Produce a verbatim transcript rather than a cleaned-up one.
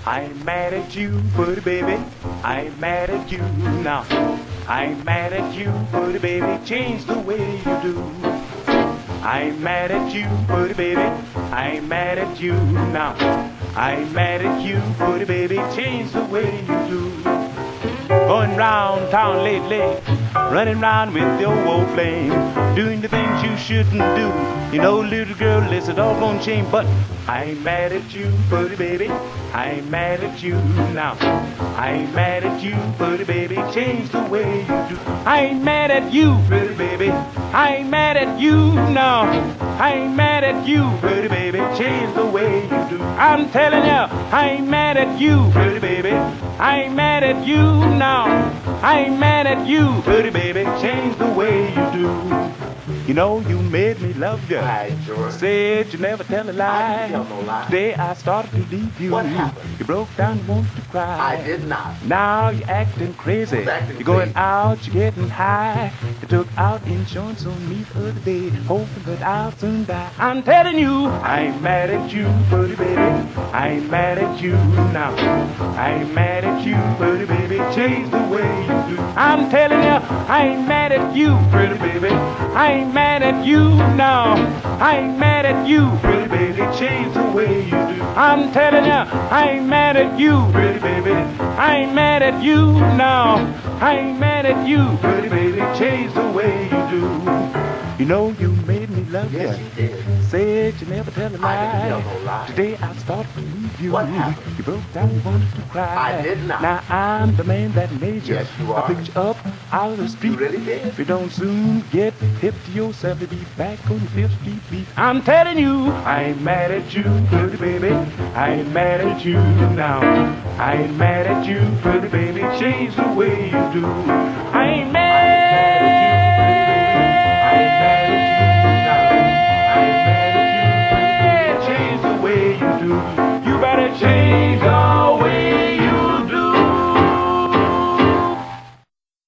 I'm mad at you, pretty baby. I'm mad at you now. I'm mad at you, pretty baby. Change the way you do. I'm mad at you, pretty baby. I'm mad at you now. I'm mad at you, pretty baby. Change the way you do. Going round town lately, running round with your old flame, doing the things you shouldn't do. You know, little girl, it's a doggone shame, but I'm mad at you, pretty baby. I'm mad at you now. I'm mad at you, pretty baby. Change the way you do. I'm mad at you, pretty baby. I'm mad at you now. I'm mad at you, pretty baby. Change the way you do. I'm telling you, I'm mad at you, pretty baby. I'm mad at you now. I'm mad at you, pretty baby. Change the way you do. You know you made me love you. Hi, George. Said you never tell a lie. I didn't tell no lie. Today I started to leave you. What happened? You broke down and wanted to cry. I did not. Now you're acting crazy. Who's acting You're going crazy? out, you're getting high. You took out insurance on me the other day, hoping that I'll soon die. I'm telling you, I'm mad at you, pretty baby. I'm mad at you now. I'm mad at you, pretty baby. Change the way you do. I'm telling you, I'm mad at you, pretty baby. I'm mad at you now. I'm mad at you, pretty baby. Change the way you do. I'm telling you, I'm mad at you, pretty baby. I'm mad at you now. I'm mad at you, pretty baby. Change the way you do. You know you made me love you. Yes, you did. Said you never tell a lie. I didn't tell no lie. Today I started to leave you. What happened? You broke down and wanted to cry. I did not. Now I'm the man that made you. Yes, you I are. picked you up out of the street. You really did. If you don't soon get hip to yourself, you'll be back on your fifty feet. I'm telling you, I'm mad at you, pretty baby. I'm mad at you now. I'm mad at you, pretty baby. Change the way you do. I'm mad at you, pretty baby. I'm mad at you now. I'm mad at you, pretty baby. Change the way you do.